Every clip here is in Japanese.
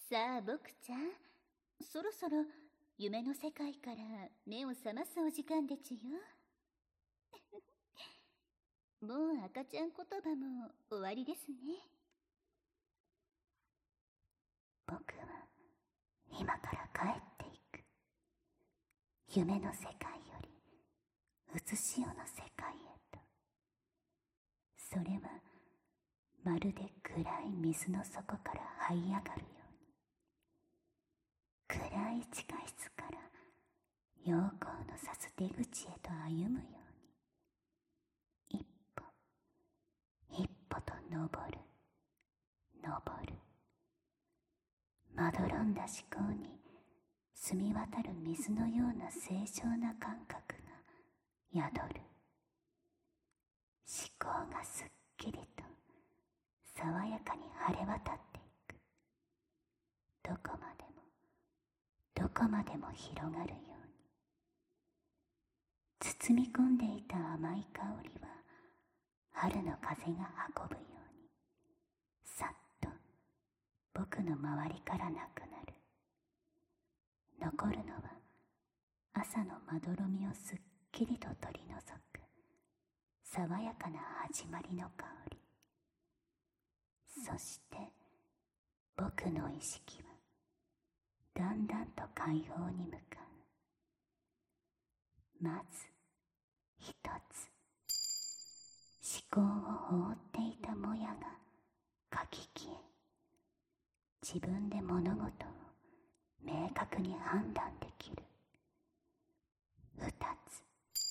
さあ僕ちゃん、そろそろ夢の世界から目を覚ますお時間でちゅよ。もう赤ちゃん言葉も終わりですね。 僕は今から帰っていく。夢の世界よりうつしおの世界へと。それはまるで暗い水の底から這い上がるように、暗い地下室から陽光の差す出口へと歩むように、一歩一歩と登る登る。まどろんだ思考に澄み渡る水のような清浄な感覚が宿る。思考がすっきりと爽やかに晴れ渡っていく。どこまでもどこまでも広がるように。包み込んでいた甘い香りは春の風が運ぶように、さっと僕の周りからなくなる。残るのは朝のまどろみをすっきりと取り除く爽やかな始まりの香り。そして僕の意識はだんだんと解放に向かう。まず一つ、思考を覆っていたもやがかき消え、自分で物事を明確に判断できる。二つ、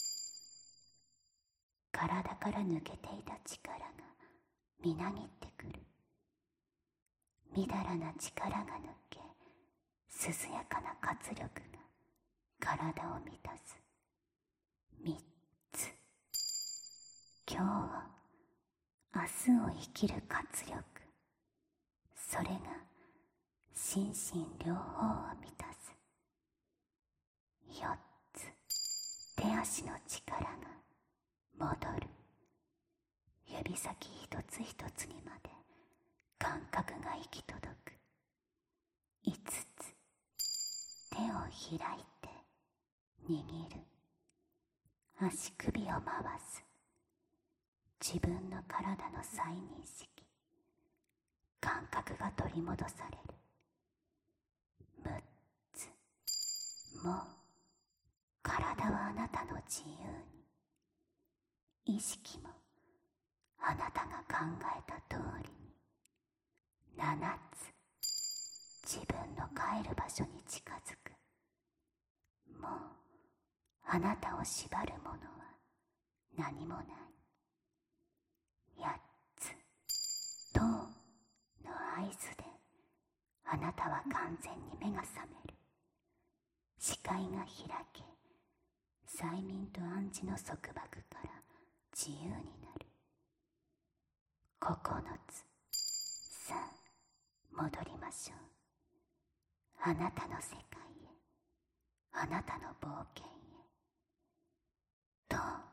体から抜けていた力がみなぎってくる。みだらな力が抜け、涼やかな活力が体を満たす。三つ、今日を明日を生きる活力。それが心身両方を満たす。四つ、手足の力が戻る。指先一つ一つにまで感覚が行き届く。五つ、手を開いて握る。足首を回す。自分の体の再認識。感覚が取り戻される。六つ、もう体はあなたの自由に。意識もあなたが考えた通りに。七つ、自分の帰る場所に近づく。もうあなたを縛るものは何もない。八つ、とうの合図であなたは完全に目が覚める。視界が開け、催眠と暗示の束縛から自由になる。九つ、さあ戻りましょう。あなたの世界へ、あなたの冒険へ。と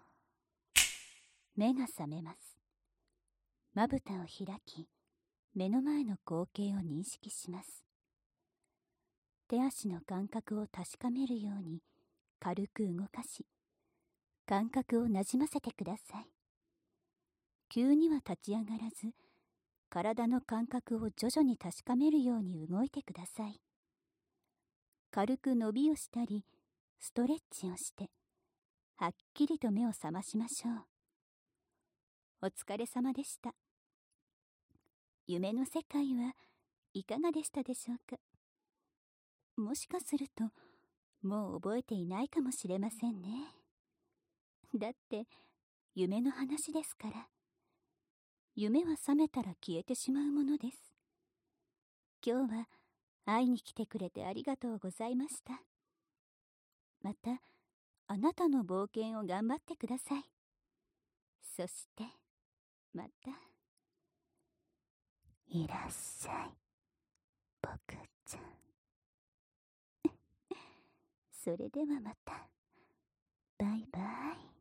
目が覚めます。まぶたを開き、目の前の光景を認識します。手足の感覚を確かめるように軽く動かし、感覚をなじませてください。急には立ち上がらず、体の感覚を徐々に確かめるように動いてください。軽く伸びをしたり、ストレッチをして、はっきりと目を覚ましましょう。お疲れ様でした。夢の世界はいかがでしたでしょうか。もしかすると、もう覚えていないかもしれませんね。だって、夢の話ですから。夢は覚めたら消えてしまうものです。今日は会いに来てくれてありがとうございました。また、あなたの冒険を頑張ってください。そして、また。 いらっしゃい、僕ちゃん。 それではまた。バイバイ。